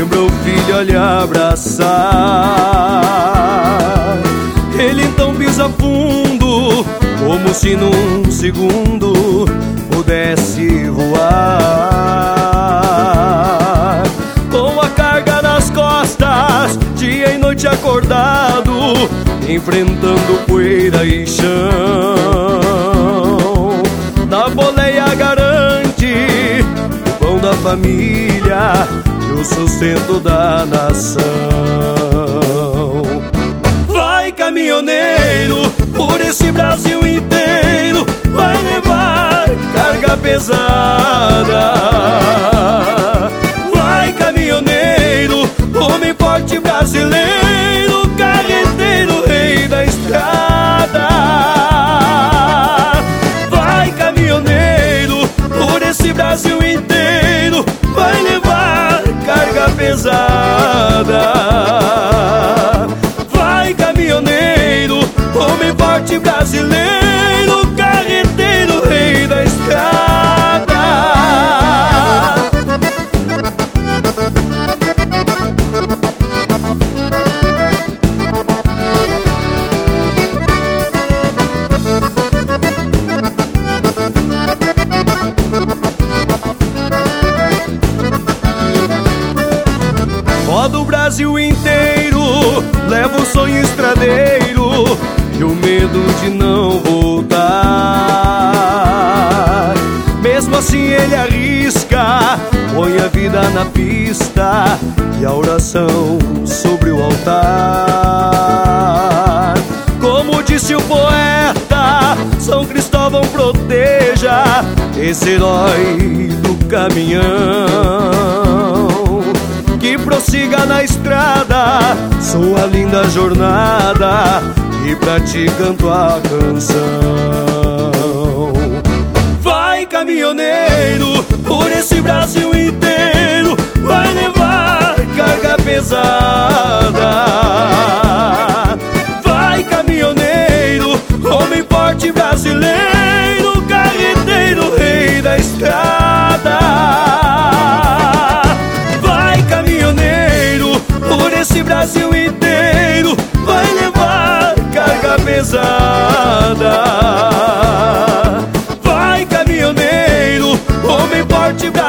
lembra o filho a lhe abraçar. Ele então pisa fundo, como se num segundo pudesse voar. Com a carga nas costas, dia e noite acordado, enfrentando poeira e chão. Na boleia garante o pão da família e o sustento da nação. Vai, caminhoneiro, por esse Brasil inteiro, vai levar carga pesada. Vai, caminhoneiro, homem forte brasileiro, carreteiro, rei da estrada. Vai, caminhoneiro, por esse Brasil inteiro, vai levar carga pesada. Vai, caminhoneiro, homem forte brasileiro, carreteiro, rei da estrada. Roda o Brasil inteiro, leva o sonho estradeiro e o medo de não voltar. Mesmo assim ele arrisca, põe a vida na pista e a oração sobre o altar. Como disse o poeta, São Cristóvão proteja esse herói do caminhão. Que prossiga na estrada sua linda jornada e pra ti canto a canção. Vai, caminhoneiro, por esse Brasil inteiro, vai levar carga pesada. Vai, caminhoneiro, homem forte brasileiro, carreteiro, rei da estrada. Vai, caminhoneiro, por esse Brasil inteiro, vai levar carga pesada. Vai, caminhoneiro, homem forte brasileiro,